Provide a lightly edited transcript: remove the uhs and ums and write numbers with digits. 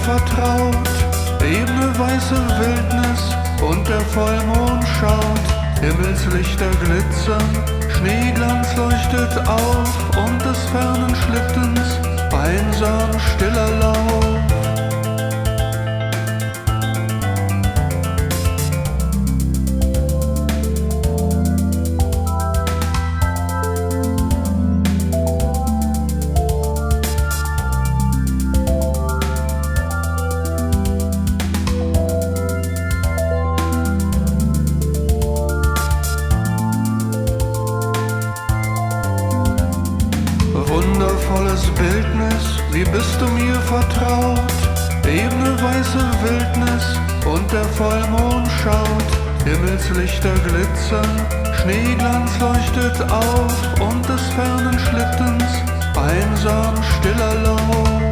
vertraut. Ebene weiße Wildnis und der Vollmond schaut. Himmelslichter glitzern, Schneeglanz leuchtet auf und des fernen Schlittens einsam stiller Lauf. Wundervolles Bildnis, wie bist du mir vertraut? Ebene weiße Wildnis und der Vollmond schaut. Himmelslichter glitzern, Schneeglanz leuchtet auf und des fernen Schlittens einsam stiller Lauf.